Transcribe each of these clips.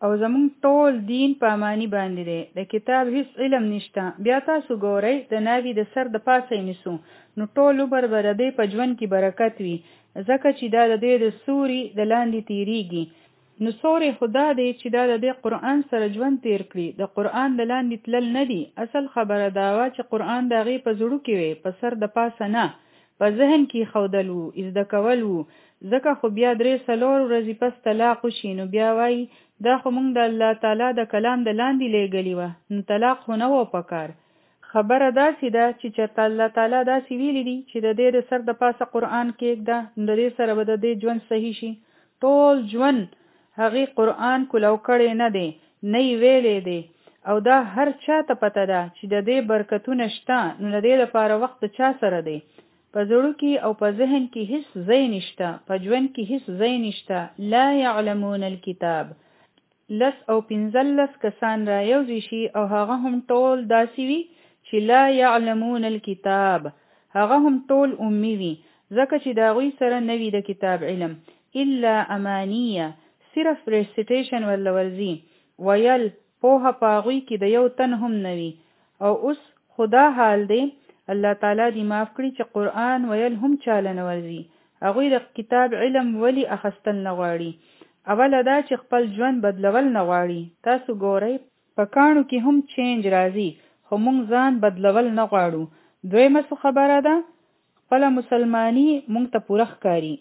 او زمونږ ټول دین په امانی باندې دی. د کتاب هیڅ علم نشته. بیا تاسو ګورئ د ناوی د سر د پاسه نیسو نو ټول عمر به د دې په ژوند کې برکت وي، ځکه چې دا د دې د سوري د لاندې تیریږي. نو سوري خدا دی چې دا د دې قرآن سره ژوند تیر کړي، د قرآن د لاندې تلل نه دي. اصل خبره دا وه چې قرآن د هغې په زړه کې وي، په سر د پاسه نه، په ذهن کې ښودل وو، زده کول وو. ځکه خو بیا 3-4 ورځې پس طلاق وشي نو بیا وایي دا خو موږ د الله تعالی د کلام د لاندې لیږلي وه، نو طلاق خو نه و پکار. خبره داسې ده چې چېرته الله تعالی داسې ویلي دي چې د دې د سر د پاسه قرآن کېږده، نو د دې سره به د دې ژوند صحیح شي. ټول ژوند هغې قرآن کولو کړی نه دی، نه یې ویلی دی، او دا هر چا ته پته ده چې د دې برکتونه شته. نو د دې لپاره وخت د چا سره دی؟ په زړه کې او په ذهن کې هیڅ ځای نشته، په ژوند کې هیڅ ځای نشته. لا یعلمون الکتاب 10 او 15 کسان را یوځای شي او هغه هم ټول داسې وي چې لا یعلمون الکتاب، هغه هم ټول امی وي، ځکه چې د هغوی سره نه وي د کتاب علم. الا امانیه، صرف ریسیټیشن ولا ورځي ویل پوهه په هغوی کې د یو تن هم نه وي. او اوس خدا حال دی، الله تعالی دې معاف کړي چې قرآن ویل هم چاله نه ورځي. هغوی د کتاب علم ولی اخیستل نه غواړي؟ اوله دا چې خپل ژوند بدلول نه غواړي. تاسو ګورئ په کاڼو کې هم چینج راځي، خو موږ ځان بدلول نه غواړو. دویمه څه خبره ده؟ خپله مسلماني موږ ته پوره ښکاري.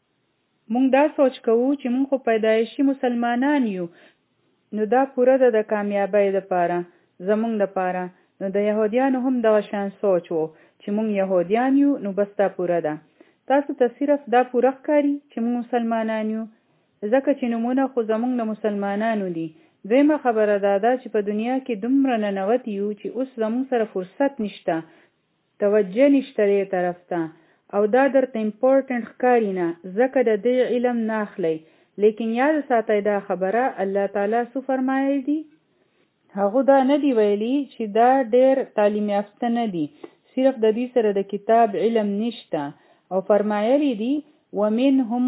موږ دا سوچ کوو چې موږ خو پیدایشي مسلمانان یو، نو دا پوره ده د کامیابۍ دپاره، زموږ دپاره. نو د یهودیانو هم دغه شان سوچ و چې موږ یهودیان یو، نو بس دا پوره ده. تاسو ته صرف دا پوره ښکاري چې موږ مسلمانان یو، ځکه چې نومونه خو زموږ د مسلمانانو دي. دویمه خبره دا ده چې په دنیا کې دومره ننوتي یو چې اوس زموږ سره فرصت نشته، توجه نشته دې طرف ته، او دا درته امپورټنټ ښکاري نه، ځکه د دې علم نه اخلئ. لیکن یاد ساتئ دا خبره، الله تعالی څه فرمایلی دي؟ هغه دا نه دی ویلي چې دا ډېر تعلیم یافته نه دي، صرف د دې سره د کتاب علم نشته. او فرمایلی دي ومنهم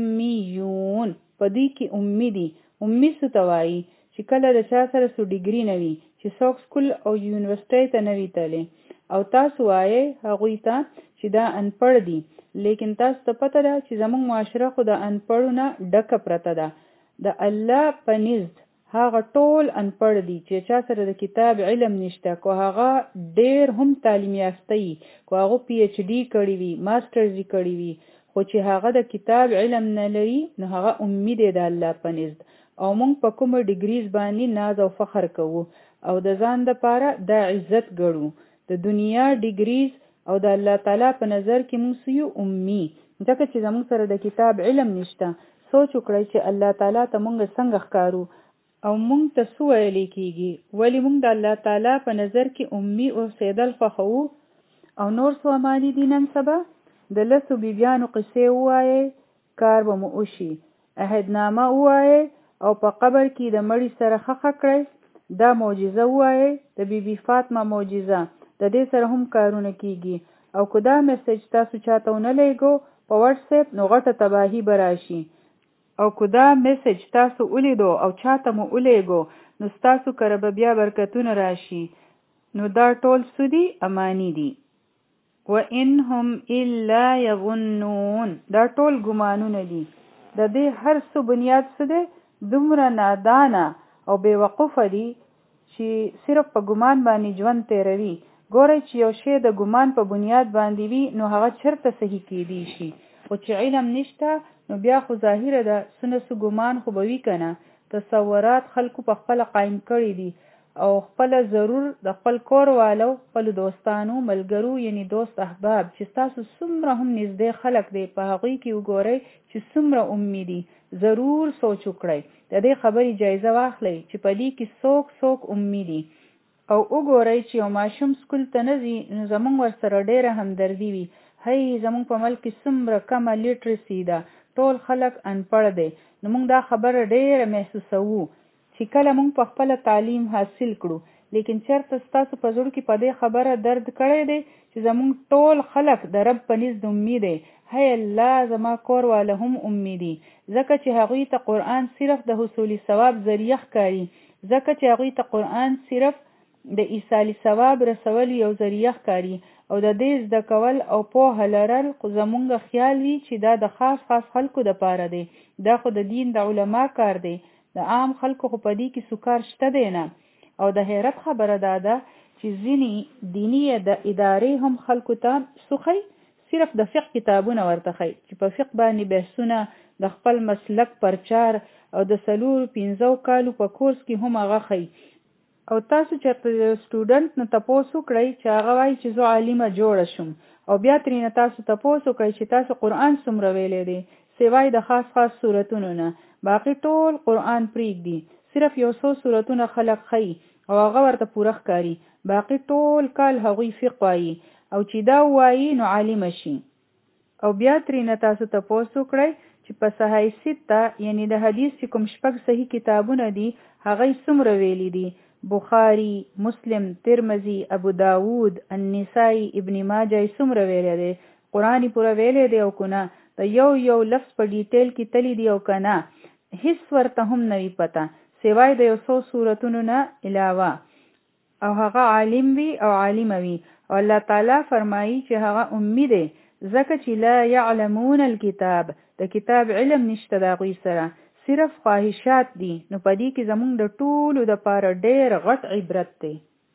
امیون، په دې کې امی دي. امی څه ته وایي؟ چې کله د چا سره څو ډیګري نه وي، چې څوک سکول او یونیورسټۍ ته نه وي تللی، او تاسو وایئ هغوی ته چې دا انپړ دي. لیکن تاسو ته پته ده چې زموږ معاشره خو د انپړو نه ډکه پرته ده. د الله په نزد هغه ټول انپړ دي چې چا سره د کتاب علم نشته، کو هغه ډېر هم تعلیم یافته وي، کو هغه PhD کړی وي، ماسټرز یې کړی وي، خو چې هغه د کتاب علم نه لري نو هغه امید دی د الله په نزد. او موږ په کومه ډیګریز باندې ناز او فخر کوو او د ځان دپاره دا عزت ګڼو. د دنیا ډیګریز او د الله تعالی په نظر کې موږ یو امی، ځکه چې زموږ سره د کتاب علم نشته. سوچ وکړئ چې الله تعالی ته موږ څنګه ښکارو او موږ ته څه ویلی کېږي. ولې موږ د الله تعالی په نظر کې امی اوسېدل خوښوو؟ او نور څه امانی دي نن سبا؟ د 10 بیبیانو قصې ووایئ، کار به مو وشي. عهدنامه ووایئ او په قبر کې د مړي سره خښه کړئ. دا معجزه ووایئ، د بیبي فاطمه معجزه، د دې سره هم کارونه کېږي. او که دا میسج تاسو چاته ونه لیږو په واتساپ نو غټه تباهي به راشي. او که دا میسج تاسو ولیدو او چاته مو ولیږو نو ستاسو کره به بیا برکتونه راشي. نو دا ټول څه دي؟ امانی دي. وَإِنْهُمْ إِلَّا يَظُنُّونَ، دا ټول ګمانونه دي. د دې هر څه بنیاد څه دی؟ دومره نادانه او بې وقوفه دي چې صرف په ګمان باندې ژوند تیروي. ګورئ چې یو شی د ګمان په بنیاد باندې وي نو هغه چرته صحیح کېدی شي، خو چې علم نشته نو بیا خو ظاهره ده څه ګمان خو به وي که نه. تصورات خلکو په خپله قایم کړي دي او خپله ضرور د خپل کور والو، خپلو دوستانو، ملګرو، یعنی دوست احباب چې تاسو څومره هم نږدې خلک دی په هغوی کې وګورئ چې څومره امي دي. ضرور سوچ وکړئ، د دې خبرې جایزه واخلئ چې په دې کې څوک امي دي. او وګورئ چې یو ماشوم سکول ته نه ځي نو زموږ ورسره ډېره همدردي وي. هی زموږ په ملک کې څومره کمه لیټرسي ده، ټول خلک انپړ دی. نو موږ دا خبره ډېره محسوسوو چې کله موږ په خپله تعلیم حاصل کړو، لیکن چېرته ستاسو په زړه کې په دې خبره درد کړی دی چې زمونږ ټول خلک د رب په نزد امي دی. هی الله زما کور والا هم امي دي، ځکه چې هغوی ته قرآن صرف د حصول ثواب ذریعه ښکاري، ځکه چې هغوی ته قرآن صرف د ایصال ثواب رسول یو ذریعه ښکاري، او د دې زده کول او پوهه لرل خو زمونږ خیال وي چې دا د خاص خلکو دپاره دی. دا خو د دین د علما کار دی، د عام خلکو خو په دې کې سکار شته دی نه. او د حیرت خبره دا ده چې ځینې دیني ادارې هم خلکو ته سخی صرف د فقه کتابونه ورته خی، چې په فقه باندې بحثونه، د خپل مسلک پرچار او د 4-5 کالو په کورس کې هم هغه خی. او تاسو چې سټوډنټ نه تاسو کړئ چې هغه وایي چې زه عالمه جوړه شم، او بیا ترېنه تاسو تاسو کړئ چې تاسو قرآن څومره ویلی دی، سوای د خاص سورتونو نه، باقي ټول قرآن پرېږدي، صرف یو څو سورتونه خلق خی او هغه ورته پوره ښکاري، باقي ټول کال هغوی فقه وایي، او چې دا وایي نو عالمه شي. او بیا ترېنه تاسو تاسو کړئ چې په صحیح سته یعنی د حدیث چې کوم 6 صحیح کتابونه دي هغه څومره ویلي دي، بخاری، مسلم، ترمذی، ابو داود، النسائی، ابن ماجه څومره ویلي دي، قرآن پوره ویلي دی او کنه، د یو لفظ په ډیټیل کې تلی دی او کنه، هیڅ ورته هم نه وي پته سوای د 100 سورتونو نه علاوه. او هغه عالم وي او عالمه وي، او الله تعالی فرمایي چې هغه امي دی، ځکه چې لا يعلمون الكتاب، د کتاب علم نشته د هغوی سره، صرف خواهشات دي. نو په دې کې زمونږ د ټولو دپاره ډېر غټ عبرت دی،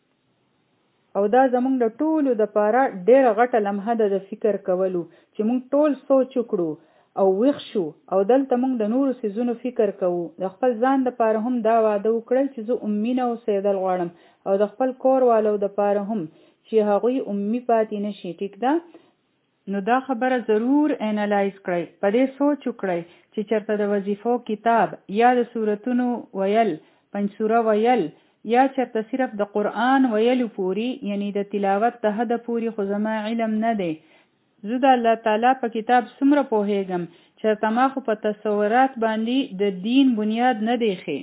او دا زمونږ د ټولو دپاره ډېره غټه لمحه ده د فکر کولو، چې مونږ ټول سوچ وکړو او ویښ شو، او دلته مونږ د نورو څیزونو فکر کوو. د خپل ځان دپاره هم دا واده وکړئ چې زه امي نه اوسېدل غواړم، او د خپل کور والو دپاره هم چې هغوی امي پاتې نشي. ټیک ده؟ نو دا خبره ضرور انالایز کړئ، په دې سوچ وکړئ چې چېرته د وظیفو کتاب یا د سورتونو ویل، 5 سوره ویل، یا چېرته صرف د قرآن ویلو پوری یعنی د تلاوت د حد پوری خو زما علم نه دی. زه د الله تعالی په کتاب څومره پوهیږم، چېرته ما خو په تصورات باندې د دین بنیاد نه دی ښی.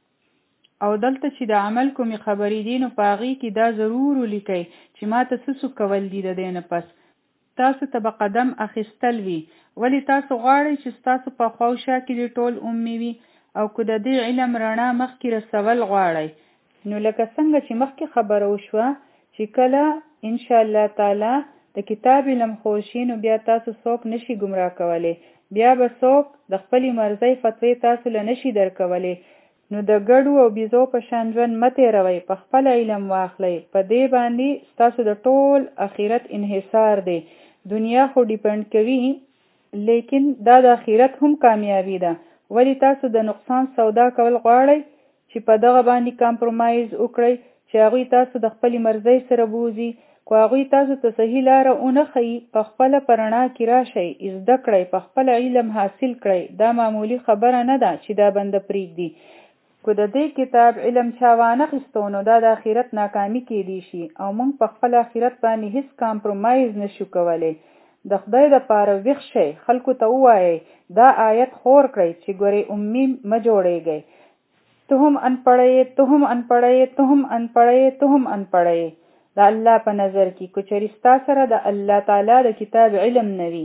او دلته چې د عمل کومې خبرې دي نو په هغې کې دا ضرور ولیکئ چې ما ته څه کول دي د دې نه پس. تاسو ته به قدم اخیستل وي، ولی تاسو غواړئ چې ستاسو په خواوشا کې دې ټول امي وي، او که د دې علم رڼا مخکې رسول غواړئ. نو لکه څنګه چې مخکې خبره وشوه چې کله انشاءالله تعالی د کتاب علم خوشي نو بیا تاسو څوک نشي ګمراه کولی، بیا به څوک د خپلې مرضۍ فتوی تاسو له نشي درکولی. نو د ګډو او بیزو په شان ژوند مه تېروئ، په خپل علم واخلئ، په دې باندې ستاسو د ټول اخرت انحصار دی. دنیا خو ډیپند کوي، لیکن دا د اخرت هم کامیابی ده. ولی تاسو د نقصان سودا کول غواړئ چې په دغه باندې کامپرومایز وکړئ چې هغوی تاسو د خپلې مرضۍ سره بوزي. خو هغوی تاسو ته صحیح لاره ونه ښیي، په خپله په رڼا کې راشئ، زده کړئ، په خپل علم حاصل کړئ. دا معمولی خبره نه ده چې دا بنده پرېږدي. که د دې کتاب علم چا وانخیستو نو دا د آخرت ناکامي کېدی شي، او موږ په خپل آخرت باندې هیڅ کامپرومایز نشو کولی. د خدای دپاره ویښ شئ، خلکو ته ووایئ، دا آیت خور کړئ چې ګورئ امي مه جوړیږئ. ته هم انپړی، ته هم انپړی، ته هم انپړی، ته هم انپړی. د الله په نظر کې که چېرې ستا سره د الله تعالی د کتاب علم نه وي،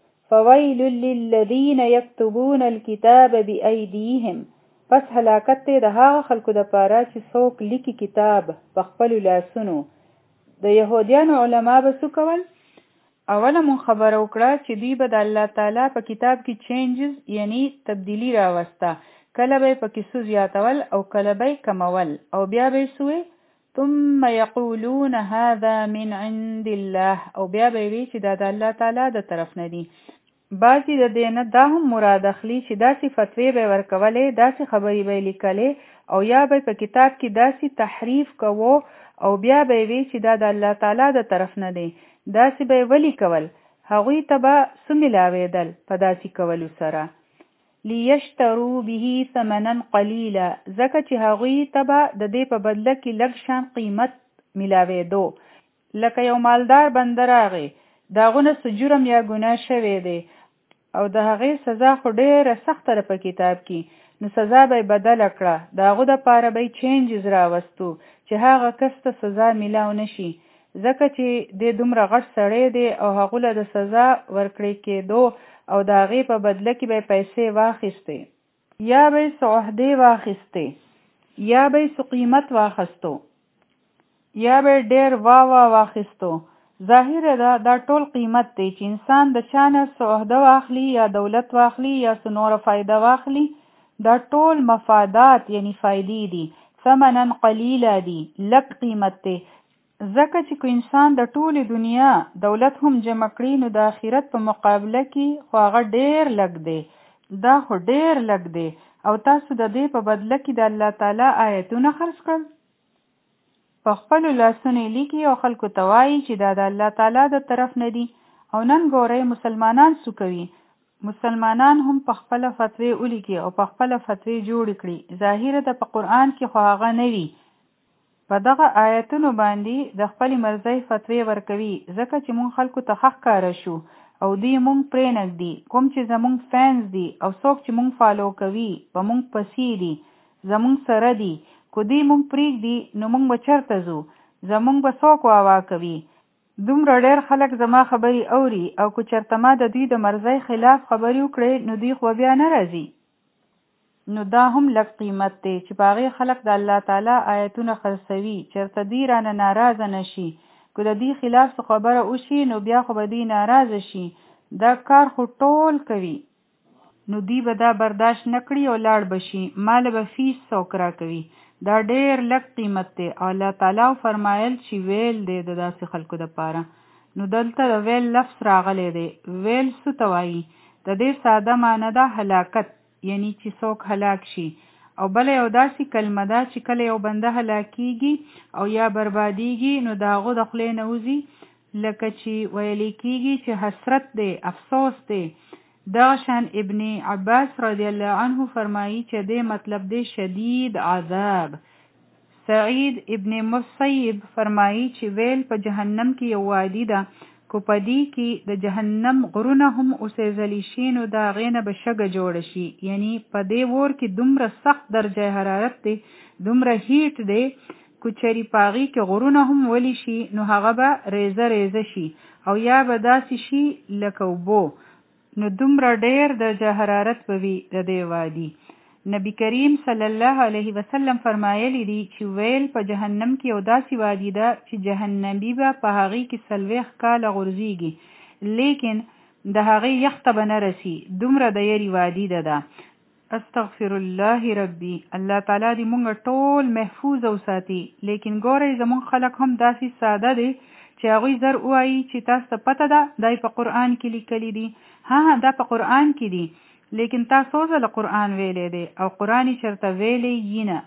فویل للذین یکتبون الکتاب بأیدیهم، پس هلاکت دی د هغه خلکو دپاره چې څوک لیکي کتاب په خپلو لاسونو. د یهودیانو علما به څه کول؟ اوله مون خبره وکړه چې دوی به د الله تعالی په کتاب کې چینجز یعنی تبدیلی راوسته، کله به پکې څه زیاتول او کله به کمول، او بیا به سوی ثم یقولون هذا من عند الله، او بیا به وی چې دا د الله تعالی د طرف نه دي. بعضې د دې نه دا هم مراد اخلي چې داسې فتوی به ورکولې، داسې خبرې به لیکلې، او یا به په کتاب کې داسې تحریف کوو، او بیا به وی چې دا د الله تعالی د طرف نه دی. داسې به ولی کول، هغوی ته به څه ملاوېدل په داسې کولو سره؟ لیشترو به ثمنا قلیلا، ځکه چې هغوی ته به د دې په بدله کې لږ شان قیمت ملاوېدو. لکه یو مالدار بنده راغی، د هغه نه څه جرم یا ګناه شوی دی، او د هغې سزا خو ډېره سخته ده په کتاب کې، نو سزا به بدله کړه. د هغو دپاره به چینجز راوستو چې هغه کس ته سزا میلاو نشي، ځکه چې دی دومره غټ سړی دی او هغو له د سزا ورکړې کېدو او د هغې په بدله کې به یې پیسې واخیستې، یا به یې څه عهدې واخیستې، یا به یې څه قیمت واخیستو، یا به یې ډېر واخیستو. ظاهره ده دا ټول قیمت دی چې انسان د چا نه څه عهده واخلي یا دولت واخلي یا څه نوره فایده واخلي، دا ټول مفادات یعنی فایدې دي، ثمنا قلیله دي، لږ قیمت دی. ځکه چې که انسان د ټولې دنیا دولت هم جمع کړي نو د آخرت په مقابله کې خو هغه ډېر لږ دی، دا خو ډېر لږ دی. او تاسو د دې په بدله کې د الله تعالی آیتونه خرڅ کړل، په خپلو لاسونو یې لیکي او خلکو ته وایي چې دا د الله تعالی د طرف نه دي. او نن ګورئ مسلمانان څه کوي، مسلمانان هم په خپله فتوی ولیکي او په خپله فتوی جوړې کړي. ظاهره ده په قرآن کې خو هغه نه وي، په دغه آیتونو باندې د خپلې مرضۍ فتوی ورکوي، ځکه چې مونږ خلکو ته ښه ښکاره شو او دوی مونږ پرې نږدي. کوم چې زمونږ فینز دي او څوک چې مونږ فالو کوي په مونږ پسې دي، زمونږ سره دي، که دوی مونږ پرېږدي نو مونږ به چېرته ځو، زمونږ به څوک واوا کوي. دومره ډېر خلک زما خبرې اوري او که چېرته ما د دوی د مرضۍ خلاف خبرې وکړې نو دوی خو بیا نه راځي. نو دا هم لږ قیمت دی چې په هغې خلک د الله تعالی آیتونه خرڅوي، چېرته دوی رانه ناراضه نه شي. که د دوی خلاف څه خبره وشي نو بیا خو به دوی ناراضه شي. دا کار خو ټول کوي، نو دوی به دا برداشت نه کړي او لاړ به شي، ماله به فیس څوک راکوي. دا ډېر لږ قیمت دی. او الله تعالی فرمایل چې ویل دی د داسې خلکو دپاره. نو دلته د ویل لفظ راغلی دی. ویل څه ته وایي؟ د دې ساده معنی ده هلاکت، یعنی چې څوک هلاک شي. او بله یو داسې کلمه ده چې کله یو بنده هلاکیږي او یا بربادیږي نو د هغو د خولې نه وځي، لکه چې ویلی کېږي چې حسرت دی، افسوس دی. دغه شان ابن عباس رضی الله عنه فرمایي چې دې مطلب دی شدید عذاب. سعید ابن مسیب فرمایي چې ویل په جهنم کې یو وادي ده، کو په دې کې د جهنم غرونه هم اوسېدلی شي نو د هغې نه به شګه جوړه شي. یعنی په دې اور کې دومره سخت درجه حرارت دی، دومره هیټ دی، که چېرې په هغې کې غرونه هم ولی شي نو هغه به ریزه ریزه شي او یا به داسې شي لکه اوبو. نو دومره ډېر درجه حرارت به وي د دې وادي. نبی کریم صلی الله علیه وسلم فرمایلی دی چې ویل په جهنم کې یو داسې وادي ده چې جهنمی به په هغې کې 40 کاله غورځېږي، لیکن د هغې یخ ته به نه رسي، دومره د یرې وادي ده. استغفر الله ربي. الله تعالی دې مونږ ټول محفوظ وساتي. لیکن ګورئ زمونږ خلک هم داسې ساده دی چې هغوی زر ووایي چې تاسو ته پته ده دای په قرآن کې لیکلی دي. ها دا په قرآن کې دي، لیکن تاسو ځله قرآن ویلی دی او قرآن یې چېرته ویلی یې نه.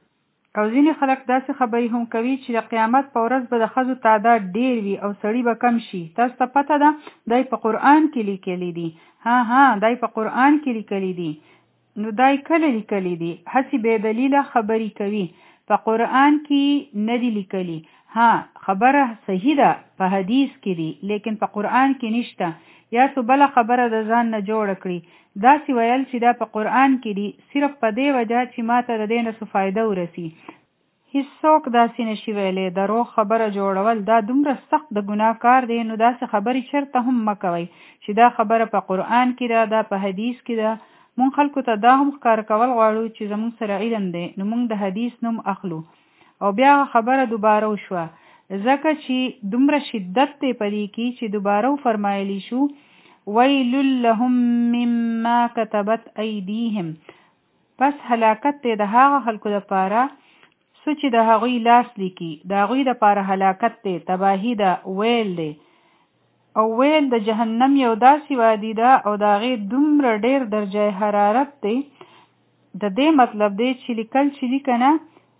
او ځینې خلک داسې خبرې هم کوي چې د قیامت په ورځ به د ښځو تعداد ډېر وي او سړي به کم شي. تاسو ته پته ده دای په قرآن کې لیکلی دي. ها دای په قرآن کې لیکلی دي. نو دای کله لیکلی دي؟ هسې بې دلیله خبرې کوي. په قرآن کې نه دي لیکلي. ها خبره صحیح ده په حدیث کې دي، لیکن په قرآن کې نشته. یا څو بله خبره د ځان نه جوړه کړي. داسې ویل چې دا په قرآن کې دي صرف په دې وجه چې ما ته د دې نه څه فایده ورسي. هیڅوک داسې نشي ویلی. دروغ خبره جوړول دا دومره سخت د ګناه کار دی. نو داسې خبرې چېرته هم مه کوئ چې دا خبره په قرآن کې ده، دا په حدیث کې ده. مونږ خلکو ته دا هم ښکاره کول غواړو چې زمونږ سره علم دی نو مونږ د حدیث نوم اخلو. او بیا خبره دوباره وشوه، ځکه چې دومره شدت دی په دې کې چې دوباره فرمایلی شو ویل لهم مما كتبت ایدیهم. پس هلاکت دی د هغه خلکو دپاره څه چې د هغوی لاس لیکي، د هغوی دپاره هلاکت دی، تباهي ده، ویل دی. او ویل د جهنم یو داسې وادي ده او د هغې دومره ډېر درجه حرارت دی. د دې مطلب دی چې لیکل چې لیکه نه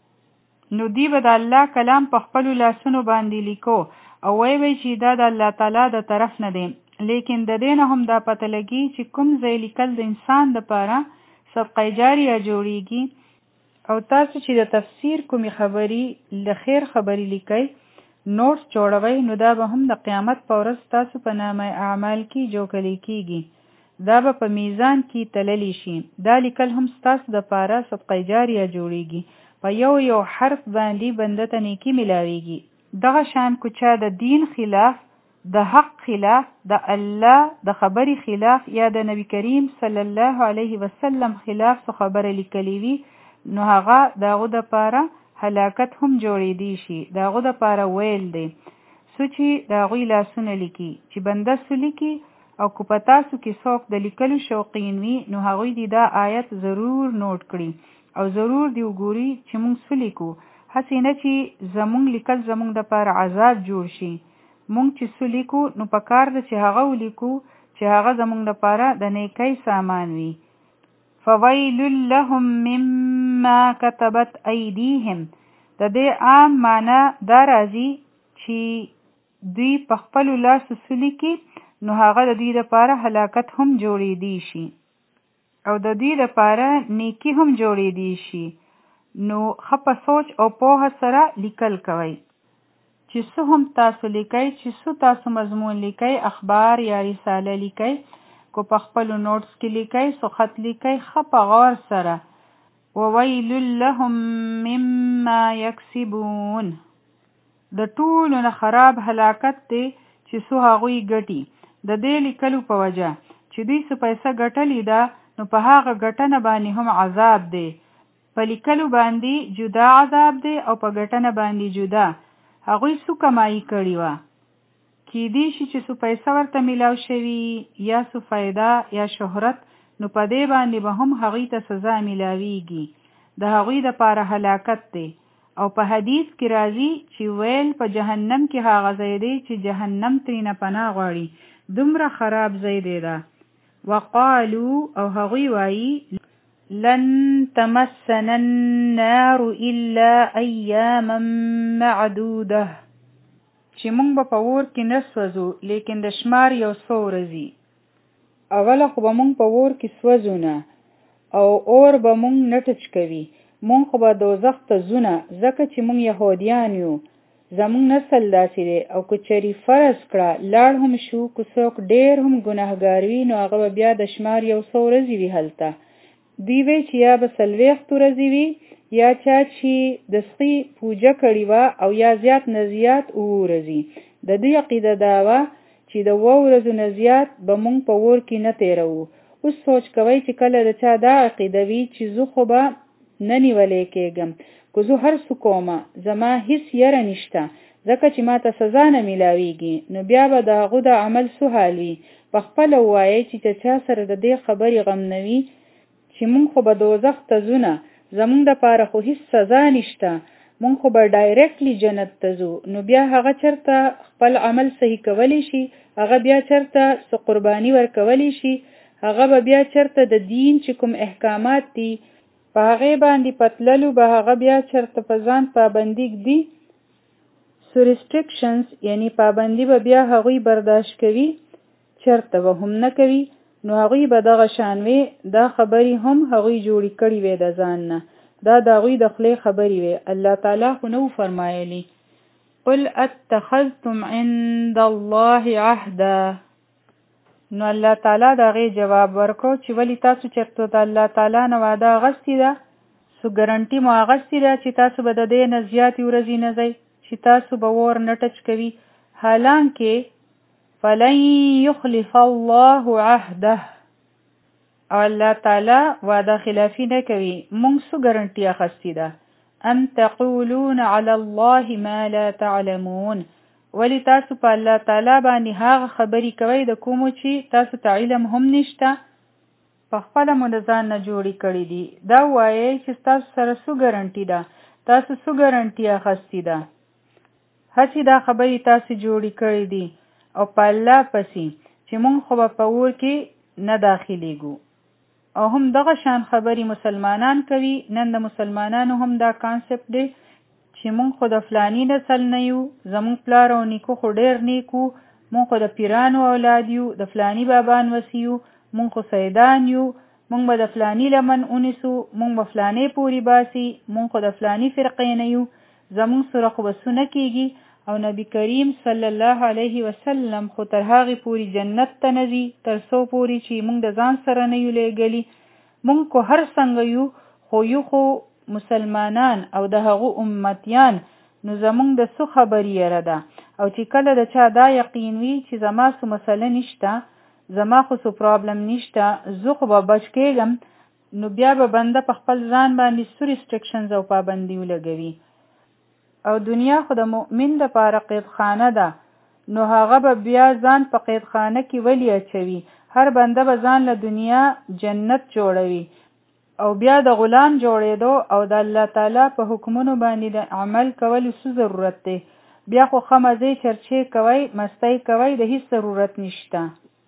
نو دی به د الله کلام په خپلو لاسونو باندې لیکو او وی چې دا د الله تعالی د طرف نه دی. لیکن د دې نه هم دا پته لګي چې کوم ځای لیکل د انسان دپاره صدقه جاریه جوړیږي. او تاسو چې د تفسیر کومې خبرې له خیر خبرې لیکئ، نوټس جوړوئ، نو دا به هم د قیامت په ورځ تاسو په نامه اعمال کې جوکلی کېږي. دا به په میزان کې تللی شي. دا لیکل هم ستاسو د پاره صدقه جاریه جوړیږي. په یو حرف باندې بنده ته نیکی ملاویږي. دغه شان کو چا د دین خلاف، د حق خلاف، د الله د خبرې خلاف یا د نبی کریم صلی الله علیه وسلم خلاف څه خبره لیکلی وي، نو هغه دغه د پاره هلاکت هم جوړېدی شي. دغه د پاره ویل دی سوچي دغه لاسونه لیکي چې بنده سلیکي او کو پتا سو کې څوک د لیکلو شوقین وي، نو هغه دی دا آیت ضرور نوٹ کړي او ضرور دی وګوري چې موږ سلیکو. هڅه نه چې زمونږ لیکل زمونږ د پاره عذاب جوړ شي. مونږ چې سلیکو نو پکار ده چې هغه ولیکو چې هغه زمونږ د پاره د نیکی سامان وي. فویل لهم مما كتبت ایدیهم. د دې عام معنی دا راځي چې دوی په خپل لاس سلیکي نو هغه د دوی لپاره هلاکت هم جوړېدی شي او د دوی لپاره نیکی هم جوړېدی شي. نو خپه سوچ او پوهه سره لیکل کوي چې څه هم تاسو لیکئ، چې څه تاسو مضمون لیکئ، اخبار یا رساله لیکئ، کو په خپل نوټس کې لیکئ، څو خط لیکئ، خپه غور سره. وویل لهم مما یکسبون. د ټولو نه خراب هلاکت دی چې څو هغوی ګټي د دې لیکلو په وجه چې دوی څه پیسه ګټلې ده، نو په هغه ګټنه باندې هم عذاب دی. په لیکلو باندې جدا عذاب دی او په ګټنه باندې جدا. هغوی څو کمایي کړي وه، کیدی شي چې څو پیسه ورته میلاو شوي یا څو فایده یا شهرت، نو په دې باندې به هم هغوی ته سزا میلاویږي. د هغوی د پاره هلاکت دی. او په حدیث کې راځي چې ویل په جهنم کې هغه ځای دی چې جهنم ترېنه پناه غواړي. دومره خراب ځای دی ده. وقالو او هغوی وایي لن تمسنا النار الا ایاما معدوده. چې مونږ به په اور کې نه سوځو لیکن د شمار یو څو ورځې. اوله خو به مونږ په اور کې سوځو نه او اور به مونږ نه ټچ کوي. مونږ خو به دوزخ ته ځو نه، ځکه چې مونږ یهودیان یو. زمونږ نسل داسې دی او که چېرې فرض کړه لاړ هم شو، که څوک ډېر هم ګناهګار وي، نو هغه به بیا د شمار یو څو ورځې وي هلته. دوی وی چې یا به 40 ورځې وي یا چا چې د سخي پوجه کړې وه او یا زیات نه زیات 7 ورځې. د دوی عقیده دا وه چې د 7 ورځو نه زیات به مونږ په اور کې نه تېروو. اوس سوچ کوئ چې کله د چا دا عقیده وي چې زه خو به نه نیولی کېږم، که زه هر څه کومه زما هیڅ یره نشته ځکه چې ما ته سزا نه میلاویږي، نو بیا به د هغو د عمل څه حال وي. پخپله ووایئ چې چا سره د دې خبرې غم نه وي چې مونږ خو به دوزخ ته ځو نه، زمونږ دپاره خو هیڅ سزا نشته، مونږ خو به ډایرکټلی جنت ته ځو، نو بیا هغه چرته خپل عمل صحیح کولی شي، هغه بیا چرته څه قرباني ورکولی شي، هغه به بیا چرته د دین چې کوم احکامات دي په هغې باندې پتللو به هغه بیا چرته په ځان پابندي ږدي. سو ریسټریکشنز یعنی پابندي به بیا هغوی برداشت کوي، چرته به هم نه کوي. نو هغوی به دغه شان وي. دا خبرې هم هغوی جوړې کړي وې د ځان نه، دا د هغوی د خولې خبرې وې. الله تعالی خو نه فرمایلی قل اتخذتم عند الله عهدا. نو الله تعالی د هغې جواب ورکړو چې ولې تاسو چېرته د الله تعالی نه وعده اخیستې ده، سو ګرنټي مو اخیستې ده چې تاسو به د دې نه زیاتې ورځې نه ځئ، چې تاسو به اور نه ټچ کوي. حالانکه فلن یخلف الله عهده، او الله تعالی وعده خلافی نه کوي. مونږ څه ګرنټي اخیستې ده؟ ام تقولون علی الله ما لا تعلمون. ولی تاسو په الله تعالی باندې هغه خبرې کوي د کومو چې تاسو ته علم هم نشته، په خپله مو د ځان نه جوړې کړي دي. دا وایئ چې تاسو سره څه ګرنټي ده، تاسو څه ګرنټي اخیستې ده. هسې دا خبرې تاسو جوړې کړي دي او په الله پسې چې مونږ خو به په اور کې نه داخلیږو. او هم دغه شان خبرې مسلمانان کوي. نن د مسلمانانو هم دا کانسپټ دی چې مونږ خو د فلانی نسل نه یو، زمونږ پلار او نیکو خو ډېر نیکو، مونږ خو د پیرانو اولاد یو، د فلانی بابان وسیو، مونږ خو سیدان یو، مونږ به د فلانی لمن اونیسو، مونږ به فلانی پوری باسي، مونږ خو د فلانی فرقې نه یو، زمونږ سره خو به څه نه کېږي. او نبی کریم صلی الله علیه وسلم خو تر هغې پورې جنت ته نه ځي تر څو پورې چې موږ د ځان سره نه یو لېږلي. موږ کو هر څنګه یو خو مسلمانان او د هغو امتیان، نو زموږ د څه خبرې یره ده. او چې کله د چا دا یقین وي چې زما څه مسله نشته، زما خو څه پرابلم نشته، زه خو به بچ کېږم، نو بیا به بنده په خپل ځان باندې څه ریسټرکشنز او پابندي ولګوي. او دنیا خو د مؤمن دپاره قیدخانه ده، نو هغه به بیا ځان په قیدخانه کې ولې اچوي. هر بنده به ځان له دنیا جنت جوړوي او بیا د غلام جوړېدو او د الله تعالی په حکمونو باندې د عمل کولو څه ضرورت دی؟ بیا خو ښه مزې چرچې کوئ، مستۍ کوئ، د هیڅ ضرورت نشته.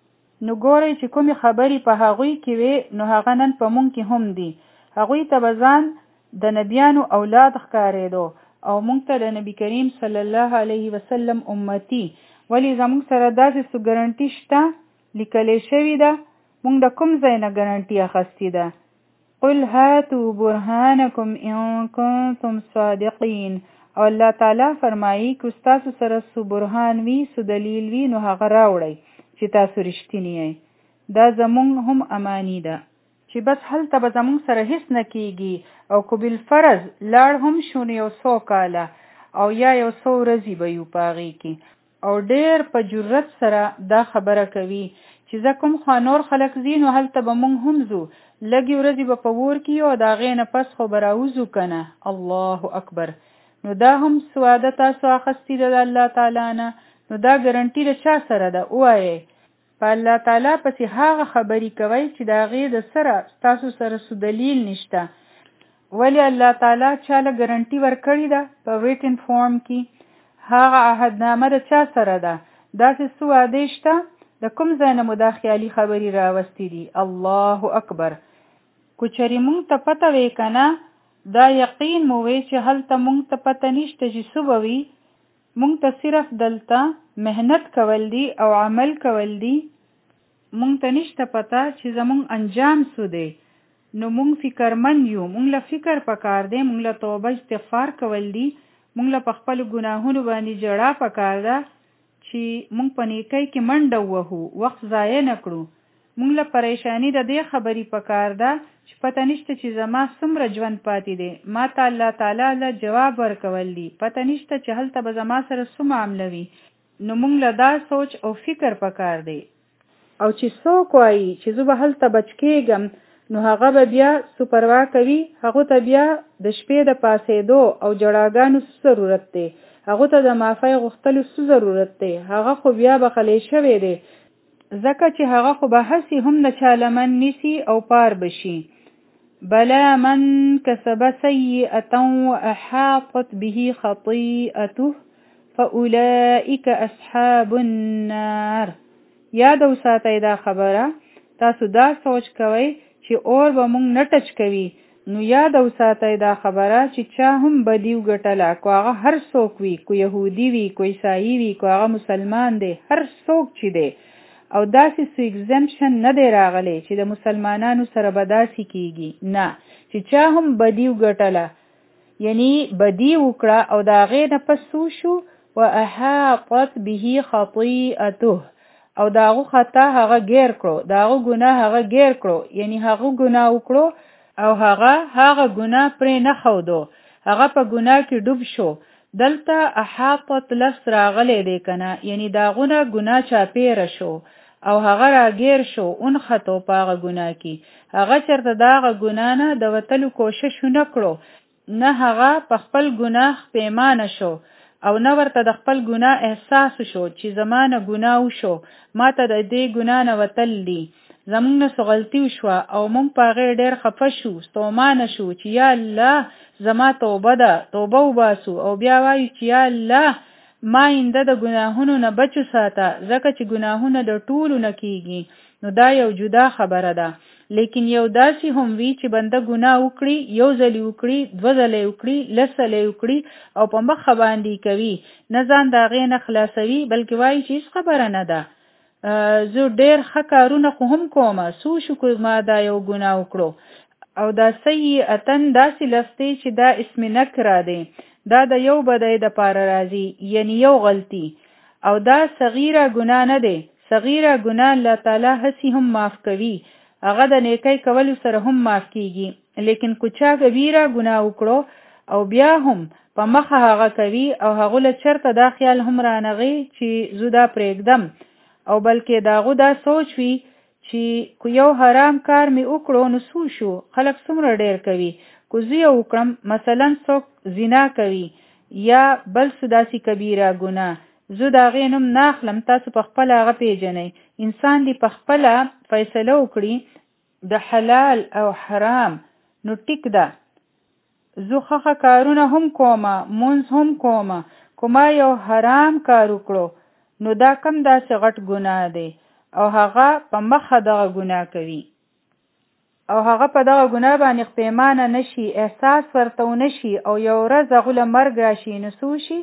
نو ګورئ چې کومې خبرې په هغوی کې وې، نو هغه نن په مونږ کې هم دي. هغوی ته به ځان د نبیانو اولاد ښکارېدو او مونږ ته د نبی کریم صلی الله علیه وسلم امتی. ولی زمونږ سره داسې څه ګارنټي شته لیکلې شوې ده؟ مونږ د کوم ځای نه ګارنټي اخیستې ده؟ قل هاتوا برهانکم ان کنتم صادقین. او الله تعالی فرمایي که ستاسو سره څه برهان وي، څه دلیل وي، نو هغه راوړئ چې تاسو رښتینی یئ. دا زمونږ هم امانی ده چې بس هلته به زمونږ سره هیڅ نه کیږي، او که بالفرض لاړ هم شو نو 100 کاله او یا 100 ورځې به یو په هغې کې. او ډېر په جرأت سره دا خبره کوي چې زه کوم خوا نور خلک ځي نو هلته به مونږ هم ځو، لږې ورځې به په اور کې یو، د هغې نه پس خو به راوځو که نه. الله اکبر. نو دا هم څه وعده تاسو اخیستې ده د الله تعالی نه؟ نو دا ګارنټي د چا سره ده؟ ووایئ. په الله تعالی پسې هغه خبرې کوئ چې د هغې د سره ستاسو سره څه دلیل نشته. ولی الله تعالی چاله ګارنټي ورکړې ده په ریټن فارم کې؟ هغه عهدنامه د چا سره ده؟ داسې څه وعدې شته؟ د کوم ځای نه مو دا خیالي خبرې راوستې دي؟ الله اکبر. که چېرې مونږ ته پته وی که نه، دا یقین مو وی چې هلته مونږ ته پته نشته چې څه به وي. مونږ ته صرف دلته مهنت کول دي او عمل کول دي. مونږ ته نشته پته چې زمونږ انجام څه دی. نو مونږ فکرمند یو، مونږ له فکر پکار دی، مونږ له توبه استغفار کول دي، مونږ له په خپلو ګناهونو باندې ژړا پکار ده چې مونږ په نیکۍ کې منډه ووهو، وخت ضایع نه کړو. مونږ له پریشانی د دې خبرې پکار ده چې پته نشته چې زما څومره ژوند پاتې دی، ما ته الله تعالی له جواب ورکول دي، پته نشته چې هلته به زما سره څه معامله وي. نو مونږ له دا سوچ او فکر پکار دی. او چې څوک وایي چې زه به هلته بچ کېږم، نو هغه به بیا څه پروا کوي؟ هغو ته بیا د شپې د پاسېدو او جړاګانو څه ضرورت دی؟ هغو ته د معافۍ غوښتلو څه ضرورت دی؟ هغه خو بیا بخلی شوی دی، ځکه چې هغه خو به هسې هم د چا لمن نیسي او پار بشي. بلا من کسب سیئة واحاطت به خطیئته فاولئک اصحاب النار. یاد وساتئ دا خبره. تاسو دا سوچ کوئ چې اور به مونږ نه ټچ کوي، نو یاد وساتئ دا خبره چې چا هم بدي وګټله، کو هغه هر څوک وي، کو یهودي وي، کو عیسائی وي، کو هغه مسلمان دی، هر څوک چې دی. او داسې څه ایگزمپشن نه دی راغلی چې د مسلمانانو سره به داسې کیږي. نه، چې چا هم بدي وګټله، یعنی بدي وکړه او د هغې نه پس څه شو؟ واحاطت به خطیئته. او د هغو خطا هغه ګیر کړو، د هغو ګناه هغه ګیر کړو، یعنی هغه ګناه وکړو او هغه ګناه پرې نه ښودو، هغه په ګناه کې ډوب شو. دلته احاطت لفظ راغلی دی که نه؟ یعنی د هغونه ګناه چاپېره شو او هغه راګیر شو، ونښتو په هغه ګناه کې. هغه چېرته د هغه ګناه نه د وتلو کوشش ونه کړو، نه هغه په خپل ګناه پښیمانه شو او نه ورته د خپل ګناه احساس شو چې زما نه ګناه وشو، ما ته د دې ګناه نه وتل دي، زمونږ نه څه غلطي وشوه او مونږ په هغې ډېر خفه شو، ستومانه شو چې یا الله زما توبه ده، توبه وباسو او بیا وایو چې یا الله ما آینده د ګناهونو نه بچو ساته، ځکه چې ګناهونه د ټولو نه کیږي. نو دا یو جدا خبره ده. لیکن یو داسې هم وي چې بنده ګناه وکړي، یو ځلې وکړي، 2 ځلې وکړي، 10 ځلې وکړي او په مخه باندې کوي، نه ځان د هغې نه خلاصوي، بلکې وایي چې هېڅ خبره نه ده، زه ډېر ښه کارونه خو هم کومه، څو شو که ما دا یو ګناه وکړو. او دا سیئتن داسې لفظ دی چې دا اسم نکره دی، دا د یو بدی د پاره راځي، یعنی یو غلطي، او دا صغیره ګناه نه دی. صغیره ګناه الله تعالی هسې هم معاف کوي، هغه د نیکی کولو سره هم معاف کیږي. لیکن کوچا کبیره ګناه وکړو او بیا هم په مخه هغه کوي او هغه له چرته دا خیال هم رانغی چې زه دا پرېږدم، او بلکې داغو دا سوچ وي چې کو یو حرام کار می وکړو نو څه شو، خلک څومره ډیر کوي، کو زه یې وکړم، مثلا څوک زنا کوي یا بل څه داسې کبیره ګناه، زه د هغې نوم نه اخلم، تاسو په خپله هغه پیژنئ. انسان دې په خپله فیصله وکړي د حلال او حرام. نو ټیک ده، زه ښه کارونه هم کومه، مونځ هم کومه، که ما یو حرام کار وکړو نو دا کم داسې غټ ګناه دی او هغه په مخه دغه ګناه کوي او هغه په دغه ګناه باندې پیمانه نشي، احساس ورته نشي، او یو ورځ هغه له مرګ راشي نو څه شي؟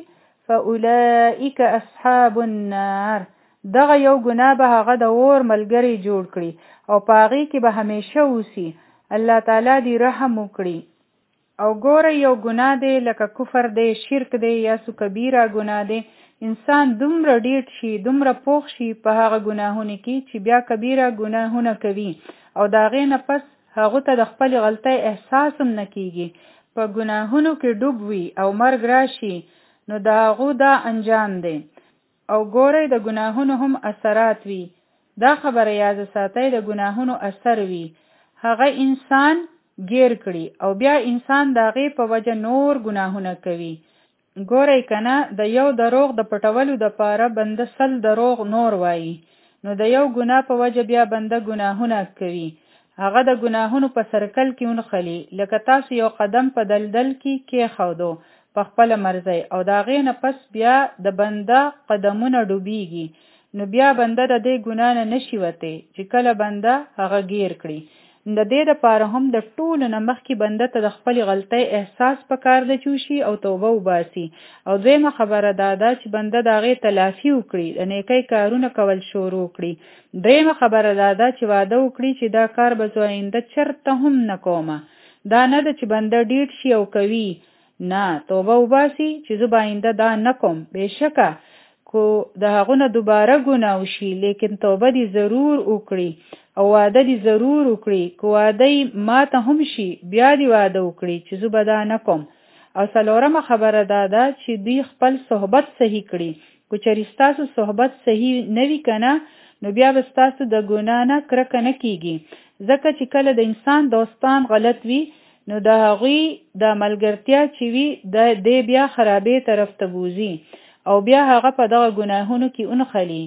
فاولئک اصحاب النار. دغه یو ګناه به هغه د اور ملګری جوړ کړي او په هغې کې به همیشه اوسي. الله تعالی دې رحم وکړي. او ګوره یو ګناه دی لکه کفر دی، شرک دی یا سو کبیره ګناه دی، انسان دومره ډیټ شي، دومره پوخ شي په هغه ګناهونه کې چې بیا کبیره ګناهونه کوي او د هغې نه پس هغه ته د خپل غلطۍ احساس هم نه کیږي، په ګناهونو کې ډوب وي او مرګ راشي نو د هغه دا انجام دی. او ګوره د ګناهونو هم اثرات وي، دا خبره یاد ساتئ، د ګناهونو اثر وي، هغه انسان گیر کړي او بیا انسان د هغې په وجه نور ګناهونه کوي. ګورئ کنه، د یو دروغ د پټولو د پاره بنده 100 دروغ نور وایي، نو د یو ګناه په وجه بیا بنده ګناهونه کوي، هغه د ګناهونو په سرکل کې ونخلي، لکه تاسو یو قدم په دلدل کې کېښودو په خپله مرضی او د هغې نه پس بیا د بنده قدمونه ډوبیږي، نو بیا بنده د دې ګناه نه نشي وتی چې کله بنده هغه گیر کړي. د دې دپاره هم د ټولو نه مخکې بنده ته د خپلې غلطۍ احساس پکار ده چې وشي او توبه وباسي. او دویمه خبره دا ده چې بنده د هغې تلافي وکړي، د نیکۍ کارونه کول شروع کړي. دریمه خبره دا ده چې واده وکړي چې دا کار به زه آینده چرته هم نه کومه. دا نه ده چې بنده ډیټ شي او کوي، نه، توبه وباسي چې زه به آینده دا نه کوم. بېشکه کو د هغو نه دوباره ګناه وشي، لیکن توبه دې ضرور وکړي او واده دې ضرور وکړي. که واده ماته هم شي بیا دې واده وکړي چې زه به دا نه کوم. او څلورمه خبره دا ده چې دوی خپل صحبت صحیح کړي. که چېرې ستاسو صحبت صحیح نه وي که نه، نو بیا به ستاسو د ګناه نه کرکه نه کیږي، ځکه چې کله د انسان دوستان غلط وي نو د هغوی د ملګرتیا چې وي دې بیا خرابې طرف ته بوځي او بیا هغه په دغه ګناهونو کې ونخلي.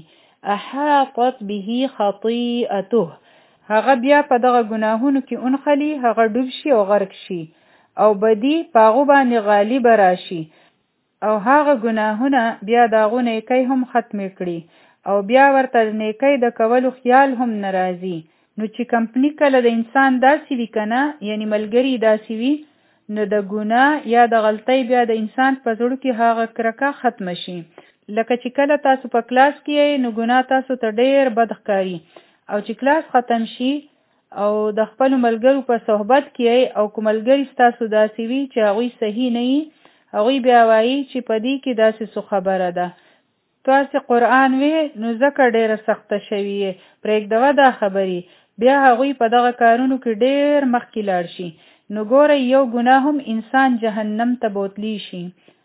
احاطت به خطیئته، هغه بیا په دغه ګناهونو کې ونخلي، هغه ډوب شي او غرق شي او بدی په هغو باندې غالب راشي او هغه ګناهونه بیا د هغو نیکۍ هم ختمې کړي او بیا ورته نیکۍ د کولو خیال هم نه راځي. نو چې کمپنی کله د انسان داسې وي که نه، یعنی ملګري داسې وي، نو د ګناه یا د غلطۍ بیا د انسان په زړه کې هغه کرکه ختمه شي. لکه چې کله تاسو په کلاس کې یې نو ګناه تاسو ته ډیر بد ښکاري، او چې کلاس ختم شي او د خپلو ملګرو په صحبت کې یې او که ملګري ستاسو داسې وي چې هغوی صحیح نه وي، هغوی بیا وایي چې په دې کې داسې څه خبره ده، تاسې قرآن وی نو ځکه ډیره سخته شوي یې، پرېږدوه دا خبرې، بیا هغوی په دغه کارونو کې ډیر مخکې لاړ شي. نو ګورئ یو ګناه هم انسان جهنم ته بوتلی شي.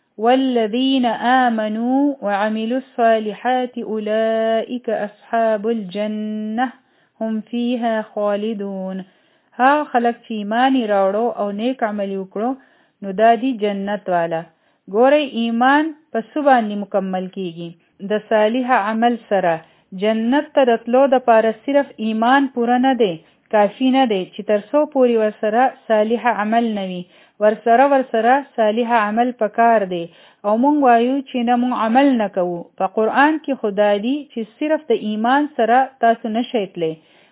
والذین آمنوا وعملوا الصالحات اولئک اصحاب الجنه هم فیها خالدون. هغه خلک چې ایمان راوړو او نیک عمل وکړو نو دا دی جنت والا. ګورئ ایمان په څه باندې مکمل کیږي؟ د صالح عمل سره. جنت ته راتلو دپاره صرف ایمان پوره نه دی، کافی نه دی چې تر څو پورې ورسره صالح عمل نه وي، ورسره صالح عمل پکار دی. او مونږ وایو چې نه مونږ عمل نه کوو. په قرآن کې خدا دی چې صرف د ایمان سره تاسو نشئ تللی.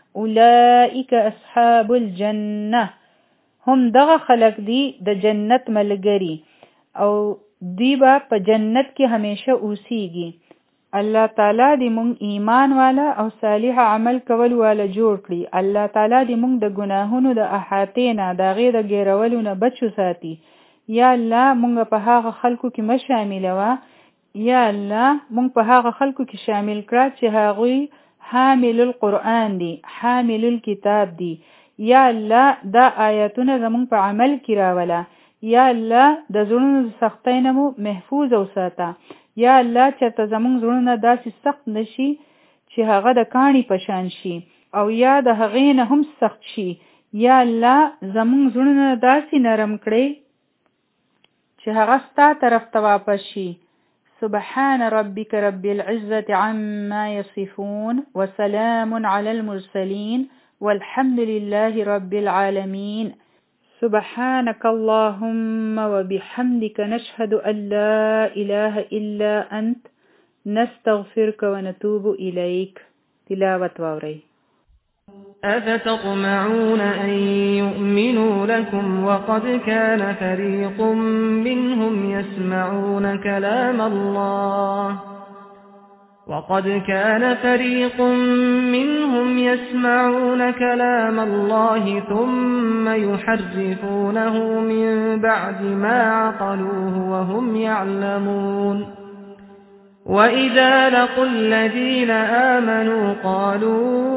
اولئک اصحاب الجنه، هم دغه خلق دی د جنت ملګری او دی به په جنت کې همیشه اوسیږي. الله تعالی دې مونږ ایمان والا او صالح عمل کول والا جوړ کړي. الله تعالی دې مونږ د ګناهونو د احاطې نه، د هغې د ګیرولو نه بچ وساتي. یا الله مونږ په هغه خلکو کې مشاملوه، یا الله مونږ په هغه خلکو کې شامل کړه چې هغوی حامل القرآن دي، حامل الكتاب دي. یا الله دا آیاتونه زمونږ په عمل کې راوله. یا الله د زړونو سختۍ نه مو محفوظ اوساته. یا الله چېرته زمونږ زړونه داسې سخت نشي چې هغه د کاڼي په شان شي او یا د هغې نه هم سخت شي. یا الله زمونږ زړونه داسې نرم کړي چې هغه ستا طرف ته واپس شي. سبحان ربك رب العزة عما يصفون وسلام على المرسلين والحمد لله رب العالمين. سبحانك اللهم وبحمدك نشهد أن لا إله إلا أنت نستغفرك ونتوب إليك. تلاوة ووري. أفتطمعون أن يؤمنوا لكم وقد كان فريق منهم يسمعون كلام الله ثم يحرفونه من بعد ما عقلوه وهم يعلمون. وإذا لقوا الذين آمنوا قالوا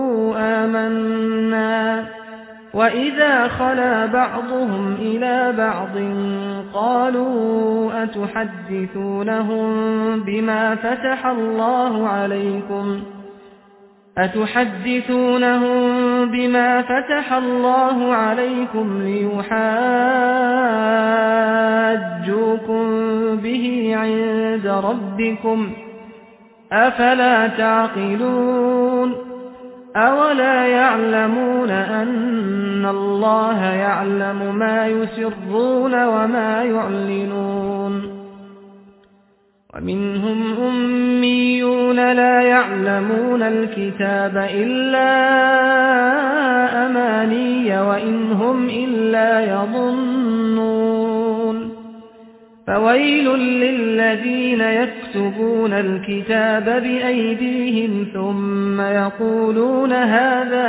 آمنا وإذا خلا بعضهم إلى بعض قالوا أتحدثونهم بما فتح الله عليكم ليحاجوكم به عند ربكم أفلا تعقلون. أولا يعلمون أن الله يعلم ما يسرون وما يعلنون. ومنهم أميون لا يعلمون الكتاب إلا أماني وإن هم إلا يظنون. فويل للذين يكتبون الكتاب بأيديهم ثم يقولون هذا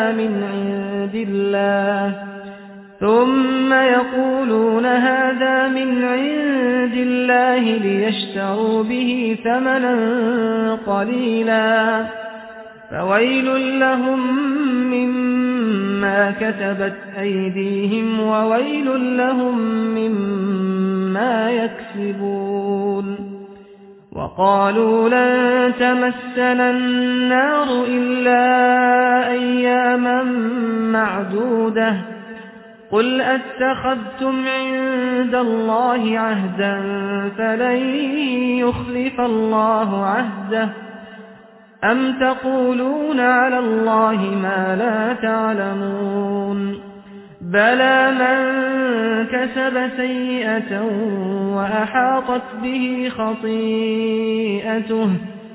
من عند الله ليشتروا به ثمنا قليلا فويل لهم مما كتبت أيديهم وويل لهم مما يكسبون. وقالوا لن تمسنا النار إلا أياما معدودة قل أتخذتم عند الله عهدا فلن يخلف الله عهده أم تقولون على الله ما لا تعلمون. بلى من كسب سيئة وأحاطت به خطيئته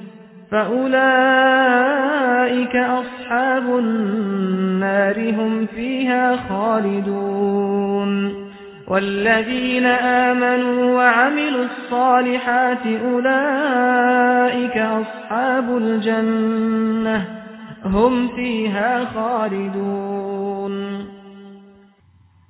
فأولئك أصحاب النار هم فيها خالدون. والذين آمنوا وعملوا الصالحات أولئك أصحاب الجنة هم فيها خالدون.